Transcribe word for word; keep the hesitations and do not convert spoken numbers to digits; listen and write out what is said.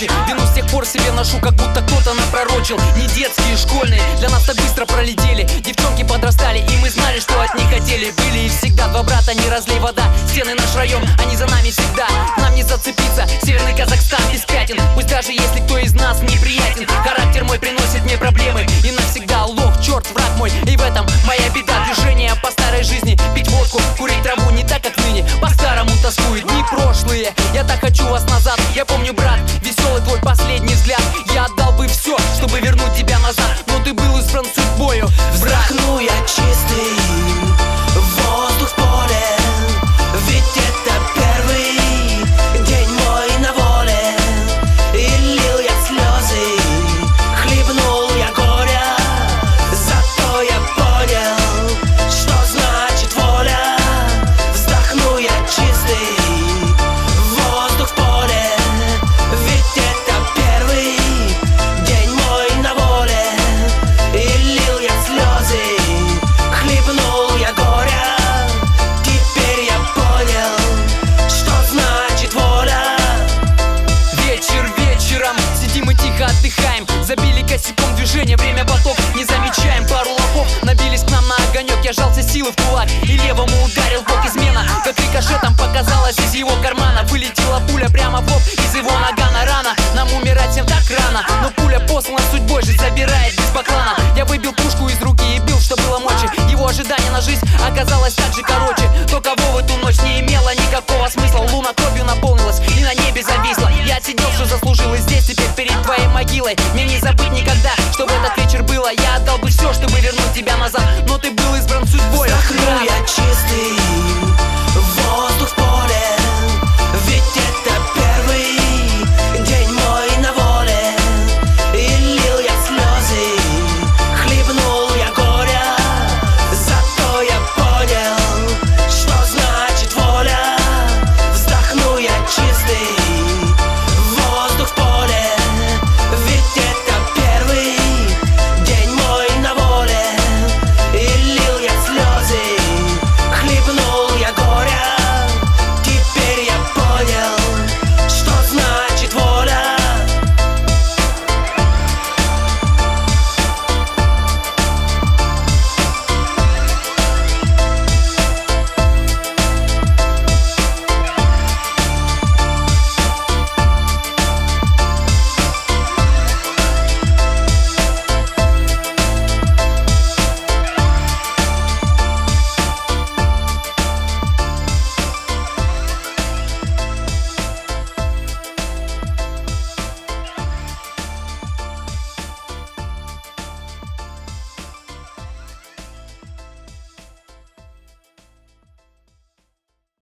ночи. Вину с тех пор себе ношу, как будто кто-то напророчил. Не детские, школьные, для нас так быстро пролетели. Девчонки подрастали, и мы знали, что от них хотели. Были и всегда два брата, не разлей вода. Стены наш район, они за нами всегда. Нам не зацепиться, Северный Казахстан без пятен. Пусть даже если кто из нас неприятен, характер мой приносит мне проблемы. И навсегда лох, черт, враг мой. И в этом моя беда. Движение по старой жизни, пить водку, курить траву не так, как ныне. По-старому тоскуют дни прошлые. Я так хочу вас назад. Я помню, брат, веселый твой последний взгляд. Я отдал бы все, чтобы вернуть тебя назад. Но ты был избран судьбою. Вздохну я чистый воздух в поле, ведь это первый день мой на воле. И лил я слезы, хлебнул я горя. Зато я понял, что значит воля. Вздохну я чистый воздух в поле, ведь это первый день мой на воле. И лил я слезы, хлебнул я горя. Теперь я понял, что значит воля. Вечер вечером, сидим и тихо отдыхаем. Забили косяком движение, время поток. Не замечаем, пару лохов набились к нам на огонек. Я жался силы в кулак и левому ударил в бок. Измена, как рикошетом показалось из его кармана. Вылетела пуля прямо в лоб из его нагана. Рано, нам умирать всем так рано. Но пуля послана судьбой, жизнь забирает без баклана. Я выбил пушку из руки и бил, что было мочи. Его ожидание на жизнь оказалось так же короче. То, кого в эту ночь не имело никакого смысла. Луна кровью наполнилась и на небе зависла. Я отсидел, что заслужил, и здесь теперь перед твоей могилой мне не забыть никогда